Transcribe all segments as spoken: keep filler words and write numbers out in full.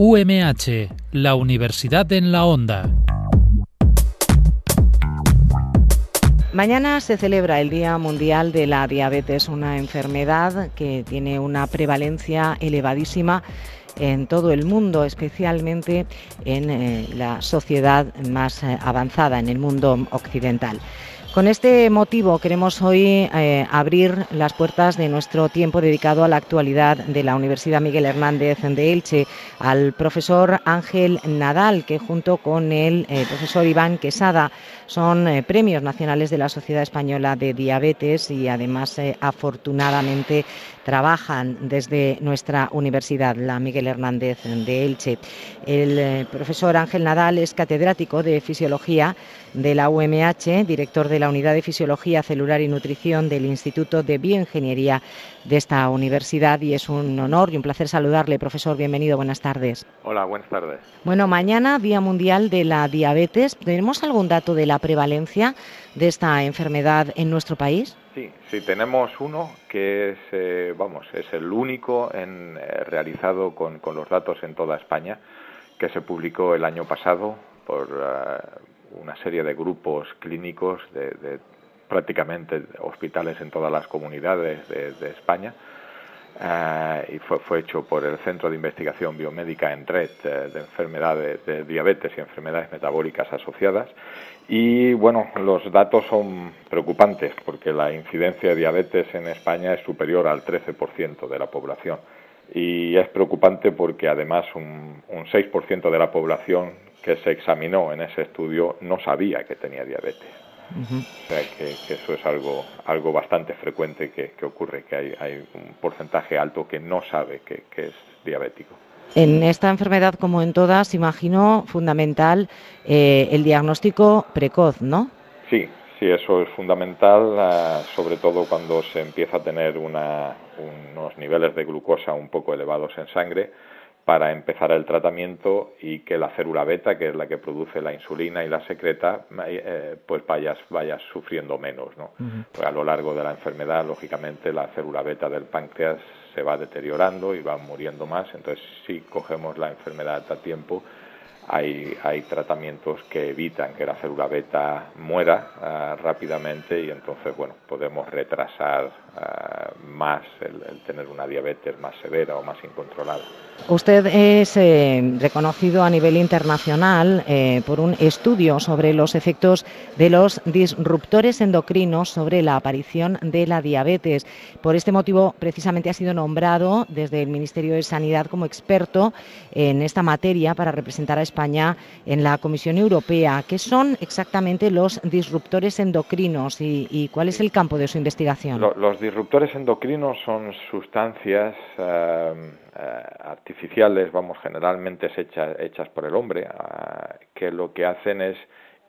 U M H, la Universidad en la Onda. Mañana se celebra el Día Mundial de la Diabetes, una enfermedad que tiene una prevalencia elevadísima en todo el mundo, especialmente en eh, la sociedad más eh, avanzada, en el mundo occidental. Con este motivo queremos hoy eh, abrir las puertas de nuestro tiempo dedicado a la actualidad de la Universidad Miguel Hernández de Elche al profesor Ángel Nadal, que junto con el eh, profesor Iván Quesada son eh, premios nacionales de la Sociedad Española de Diabetes y además eh, afortunadamente trabajan desde nuestra universidad, la Miguel Hernández de Elche. El eh, profesor Ángel Nadal es catedrático de Fisiología de la U M H, director de la Unidad de Fisiología Celular y Nutrición del Instituto de Bioingeniería de esta universidad, y es un honor y un placer saludarle, profesor. Bienvenido, buenas tardes. Hola, buenas tardes. Bueno, mañana Día Mundial de la Diabetes. ¿Tenemos algún dato de la prevalencia de esta enfermedad en nuestro país? Sí, sí, tenemos uno que es, eh, vamos, es el único en, eh, realizado con, con los datos en toda España, que se publicó el año pasado por uh, una serie de grupos clínicos de, de prácticamente hospitales en todas las comunidades de, de España. Uh, y fue, fue hecho por el Centro de Investigación Biomédica en Red uh, de enfermedades de diabetes y enfermedades metabólicas asociadas. Y bueno, los datos son preocupantes porque la incidencia de diabetes en España es superior al trece por ciento de la población. Y es preocupante porque además un, un seis por ciento de la población que se examinó en ese estudio no sabía que tenía diabetes. Uh-huh. O sea que, que eso es algo algo bastante frecuente que, que ocurre, que hay, hay un porcentaje alto que no sabe que, que es diabético. En esta enfermedad, como en todas, imagino fundamental eh, el diagnóstico precoz, ¿no? Sí, sí, eso es fundamental, uh, sobre todo cuando se empieza a tener una, unos niveles de glucosa un poco elevados en sangre, para empezar el tratamiento y que la célula beta, que es la que produce la insulina y la secreta, eh, pues vayas, vayas sufriendo menos, ¿no? Uh-huh. Pues a lo largo de la enfermedad, lógicamente, la célula beta del páncreas se va deteriorando y va muriendo más. Entonces, si cogemos la enfermedad a tiempo, hay, hay tratamientos que evitan que la célula beta muera uh, rápidamente, y entonces, bueno, podemos retrasar uh, más el, el tener una diabetes más severa o más incontrolada. Usted es eh, reconocido a nivel internacional eh, por un estudio sobre los efectos de los disruptores endocrinos sobre la aparición de la diabetes. Por este motivo, precisamente ha sido nombrado desde el Ministerio de Sanidad como experto en esta materia para representar a España en la Comisión Europea. ¿Qué son exactamente los disruptores endocrinos y, y cuál es el campo de su investigación? Los disruptores endocrinos son sustancias eh, eh, artificiales, vamos, generalmente hechas, hechas por el hombre, eh, que lo que hacen es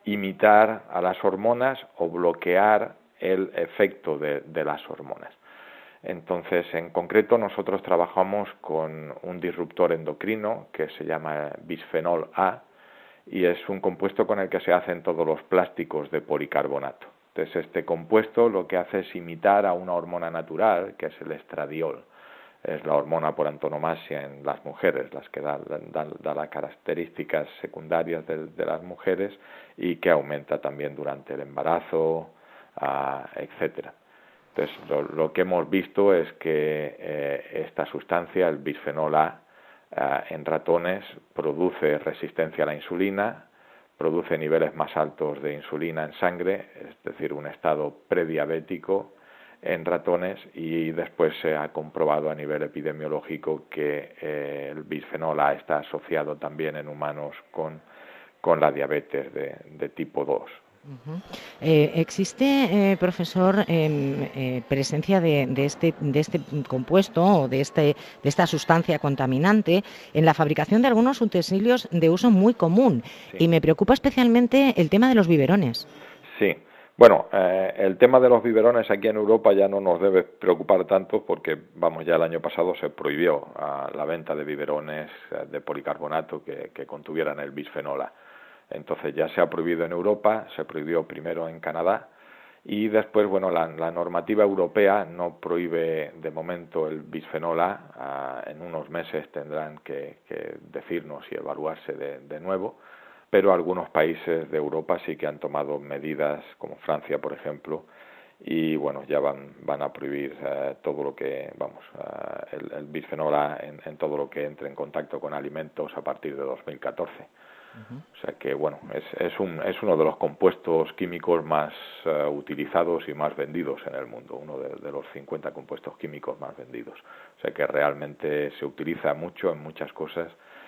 imitar a las hormonas o bloquear el efecto de, de las hormonas. Entonces, en concreto, nosotros trabajamos con un disruptor endocrino que se llama bisfenol A, y es un compuesto con el que se hacen todos los plásticos de policarbonato. Entonces, este compuesto lo que hace es imitar a una hormona natural, que es el estradiol. Es la hormona por antonomasia en las mujeres, las que da, da, da las características secundarias de, de las mujeres, y que aumenta también durante el embarazo, uh, etcétera. Entonces, lo, lo que hemos visto es que eh, esta sustancia, el bisfenol A, uh, en ratones produce resistencia a la insulina, produce niveles más altos de insulina en sangre, es decir, un estado prediabético en ratones, y después se ha comprobado a nivel epidemiológico que eh, el bisfenol A está asociado también en humanos con, con la diabetes de, de tipo dos. Uh-huh. Eh, ¿Existe, eh, profesor, eh, eh, presencia de, de, este, de este compuesto o de, este, de esta sustancia contaminante en la fabricación de algunos utensilios de uso muy común? Sí. Y me preocupa especialmente el tema de los biberones. Sí. Bueno, eh, el tema de los biberones aquí en Europa ya no nos debe preocupar tanto porque, vamos, ya el año pasado se prohibió uh, la venta de biberones uh, de policarbonato que, que contuvieran el bisfenol A. Entonces ya se ha prohibido en Europa, se prohibió primero en Canadá Y después, bueno, la, la normativa europea no prohíbe de momento el bisfenol A. En unos meses tendrán que, que decirnos y evaluarse de, de nuevo, pero algunos países de Europa sí que han tomado medidas, como Francia, por ejemplo, y bueno, ya van van a prohibir eh, todo lo que, vamos, eh, el, el bisfenol A en, en todo lo que entre en contacto con alimentos a partir de dos mil catorce. Uh-huh. O sea que, bueno, es, es, un, es uno de los compuestos químicos más uh, utilizados y más vendidos en el mundo, uno de, de los cincuenta compuestos químicos más vendidos. O sea que realmente se utiliza mucho en muchas cosas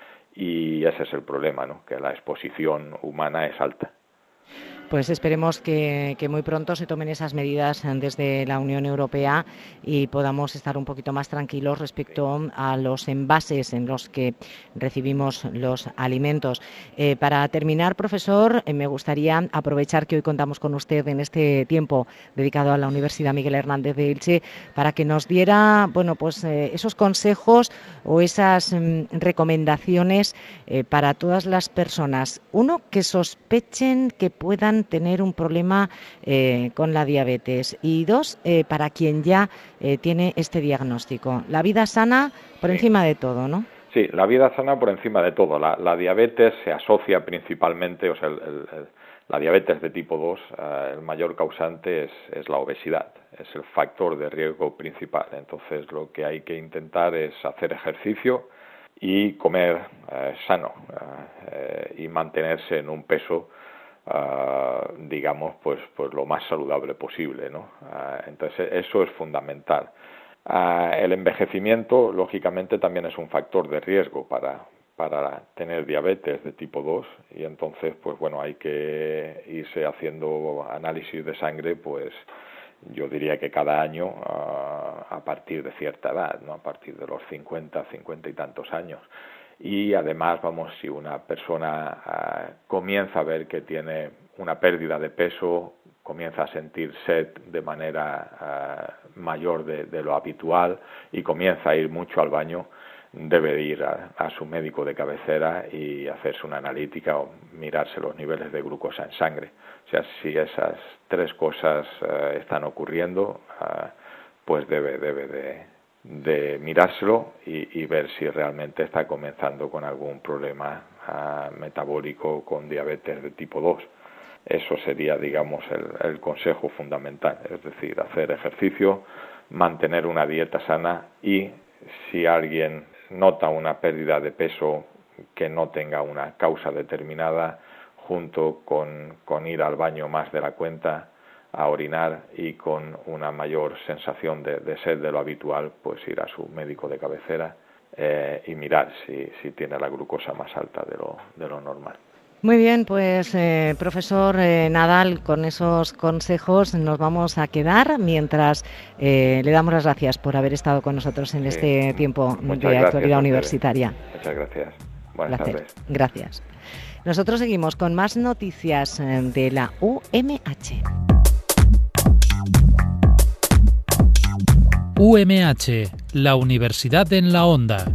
y ese es el problema, ¿no? Que la exposición humana es alta. Pues esperemos que, que muy pronto se tomen esas medidas desde la Unión Europea y podamos estar un poquito más tranquilos respecto a los envases en los que recibimos los alimentos. Eh, para terminar, profesor, eh, me gustaría aprovechar que hoy contamos con usted en este tiempo dedicado a la Universidad Miguel Hernández de Elche para que nos diera, bueno, pues eh, esos consejos o esas mm, recomendaciones eh, para todas las personas. Uno, que sospechen que puedan tener un problema eh, con la diabetes y dos, eh, para quien ya eh, tiene este diagnóstico. La vida sana por sí. encima de todo, ¿no? Sí, la vida sana por encima de todo. La, la diabetes se asocia principalmente, o sea, el, el, el, la diabetes de tipo dos, eh, el mayor causante es, es la obesidad, es el factor de riesgo principal. Entonces, lo que hay que intentar es hacer ejercicio y comer eh, sano eh, y mantenerse en un peso Uh, digamos, pues, pues lo más saludable posible, ¿no? Uh, entonces, eso es fundamental. Uh, el envejecimiento, lógicamente, también es un factor de riesgo para, para tener diabetes de tipo dos y entonces, pues bueno, hay que irse haciendo análisis de sangre, pues yo diría que cada año uh, a partir de cierta edad, ¿no? A partir de los cincuenta, cincuenta y tantos años. Y además, vamos, si una persona uh, comienza a ver que tiene una pérdida de peso, comienza a sentir sed de manera uh, mayor de, de lo habitual y comienza a ir mucho al baño, debe ir a, a su médico de cabecera y hacerse una analítica o mirarse los niveles de glucosa en sangre. O sea, si esas tres cosas uh, están ocurriendo, uh, pues debe, debe de... de mirárselo y, y ver si realmente está comenzando con algún problema uh, metabólico con diabetes de tipo dos. Eso sería, digamos, el, el consejo fundamental, es decir, hacer ejercicio, mantener una dieta sana y si alguien nota una pérdida de peso que no tenga una causa determinada, junto con, con ir al baño más de la cuenta, a orinar y con una mayor sensación de, de sed de lo habitual, pues ir a su médico de cabecera eh, y mirar si, si tiene la glucosa más alta de lo, de lo normal. Muy bien, pues eh, profesor eh, Nadal, con esos consejos nos vamos a quedar mientras eh, le damos las gracias por haber estado con nosotros en sí. este tiempo Muchas de actualidad universitaria. Muchas gracias. Buenas Placer. tardes. Gracias. Nosotros seguimos con más noticias de la U M H. U M H, la Universidad en la Onda.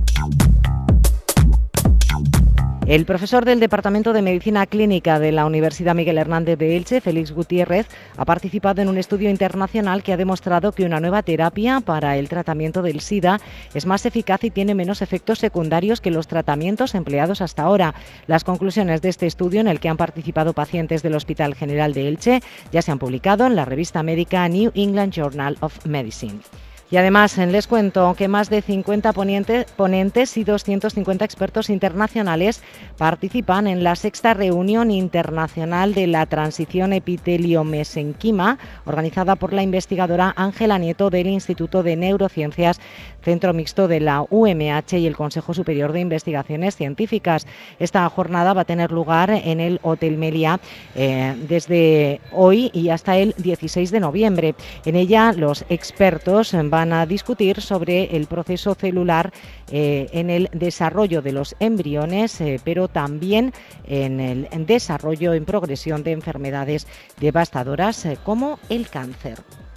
El profesor del Departamento de Medicina Clínica de la Universidad Miguel Hernández de Elche, Félix Gutiérrez, ha participado en un estudio internacional que ha demostrado que una nueva terapia para el tratamiento del SIDA es más eficaz y tiene menos efectos secundarios que los tratamientos empleados hasta ahora. Las conclusiones de este estudio, en el que han participado pacientes del Hospital General de Elche, ya se han publicado en la revista médica New England Journal of Medicine. Y además les cuento que más de cincuenta ponentes y doscientos cincuenta expertos internacionales participan en la sexta reunión internacional de la transición epitelio-mesenquima, organizada por la investigadora Ángela Nieto del Instituto de Neurociencias, Centro Mixto de la U M H y el Consejo Superior de Investigaciones Científicas. Esta jornada va a tener lugar en el Hotel Meliá eh, desde hoy y hasta el dieciséis de noviembre. En ella los expertos van Van a discutir sobre el proceso celular eh, en el desarrollo de los embriones, eh, pero también en el desarrollo en progresión de enfermedades devastadoras eh, como el cáncer.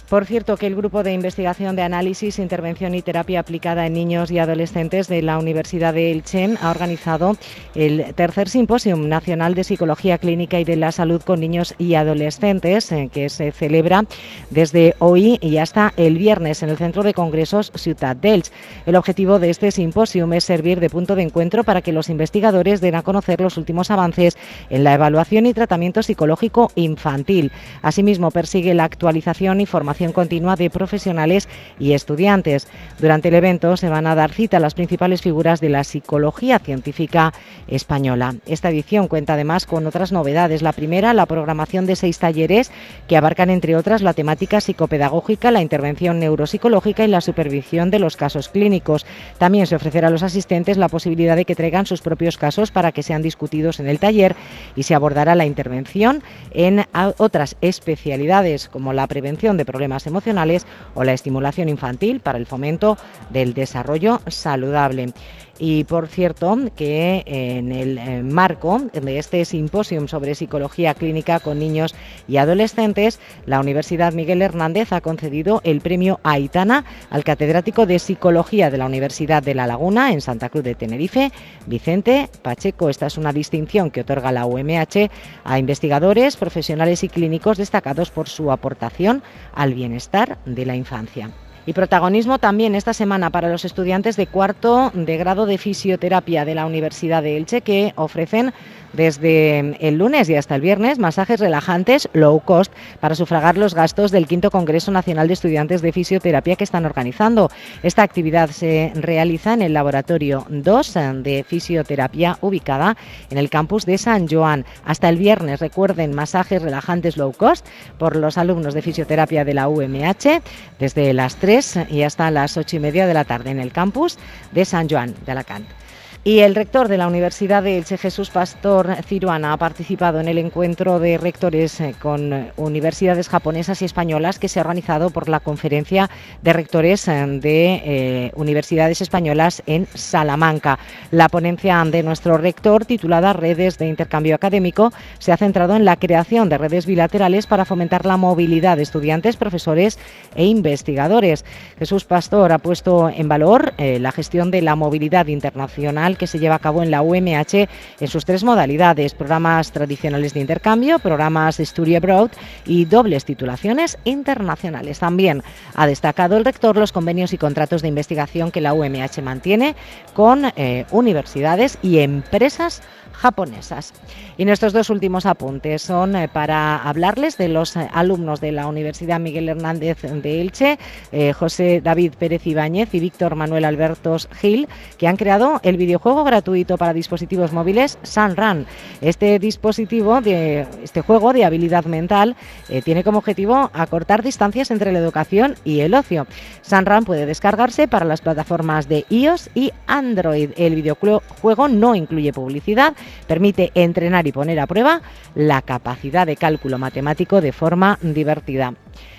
Por cierto, que el Grupo de Investigación de Análisis, Intervención y Terapia Aplicada en Niños y Adolescentes de la Universidad de Elche ha organizado el tercer Simposium Nacional de Psicología Clínica y de la Salud con Niños y Adolescentes, eh, que se celebra desde hoy y hasta el viernes en el Centro de Congresos Ciutat d'Elx. El objetivo de este simposium es servir de punto de encuentro para que los investigadores den a conocer los últimos avances en la evaluación y tratamiento psicológico infantil. Asimismo, persigue la actualización y formación continua de profesionales y estudiantes. Durante el evento se van a dar cita a las principales figuras de la psicología científica española. Esta edición cuenta además con otras novedades. La primera, la programación de seis talleres que abarcan, entre otras, la temática psicopedagógica, la intervención neuropsicológica y la supervisión de los casos clínicos. También se ofrecerá a los asistentes la posibilidad de que traigan sus propios casos para que sean discutidos en el taller, y se abordará la intervención en otras especialidades como la prevención de problemas emocionales o la estimulación infantil para el fomento del desarrollo saludable. Y por cierto, que en el marco de este simposium sobre psicología clínica con niños y adolescentes, la Universidad Miguel Hernández ha concedido el premio Aitana al catedrático de Psicología de la Universidad de La Laguna en Santa Cruz de Tenerife, Vicente Pacheco. Esta es una distinción que otorga la U M H a investigadores, profesionales y clínicos destacados por su aportación al bienestar de la infancia. Y protagonismo también esta semana para los estudiantes de cuarto de grado de fisioterapia de la Universidad de Elche, que ofrecen desde el lunes y hasta el viernes masajes relajantes low cost para sufragar los gastos del quinto Congreso Nacional de Estudiantes de Fisioterapia que están organizando. Esta actividad se realiza en el Laboratorio dos de Fisioterapia, ubicada en el campus de San Joan. Hasta el viernes, recuerden, masajes relajantes low cost por los alumnos de fisioterapia de la U M H desde las tres y hasta las ocho y media de la tarde en el campus de San Joan de Alacant. Y el rector de la Universidad de Elche, Jesús Pastor Ciruana, ha participado en el encuentro de rectores con universidades japonesas y españolas que se ha organizado por la Conferencia de Rectores de eh, Universidades Españolas en Salamanca. La ponencia de nuestro rector, titulada Redes de Intercambio Académico, se ha centrado en la creación de redes bilaterales para fomentar la movilidad de estudiantes, profesores e investigadores. Jesús Pastor ha puesto en valor eh, la gestión de la movilidad internacional que se lleva a cabo en la U M H en sus tres modalidades: programas tradicionales de intercambio, programas Study Abroad y dobles titulaciones internacionales. También ha destacado el rector los convenios y contratos de investigación que la U M H mantiene con eh, universidades y empresas japonesas. Y nuestros dos últimos apuntes son eh, para hablarles de los eh, alumnos de la Universidad Miguel Hernández de Elche, eh, José David Pérez Ibáñez y Víctor Manuel Albertos Gil, que han creado el videojuego gratuito para dispositivos móviles Sunrun. Este dispositivo, de, este juego de habilidad mental, eh, tiene como objetivo acortar distancias entre la educación y el ocio. Sunrun puede descargarse para las plataformas de iOS y Android. El videojuego no incluye publicidad, permite entrenar y poner a prueba la capacidad de cálculo matemático de forma divertida.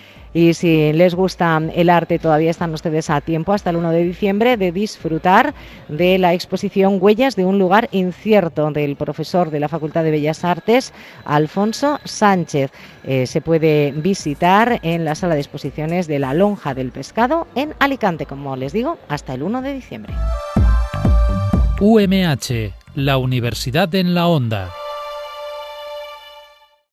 Y si les gusta el arte, todavía están ustedes a tiempo hasta el uno de diciembre de disfrutar de la exposición Huellas de un lugar incierto del profesor de la Facultad de Bellas Artes, Alfonso Sánchez. Eh, se puede visitar en la sala de exposiciones de la Lonja del Pescado en Alicante, como les digo, hasta el uno de diciembre. U M H, la Universidad en la Onda.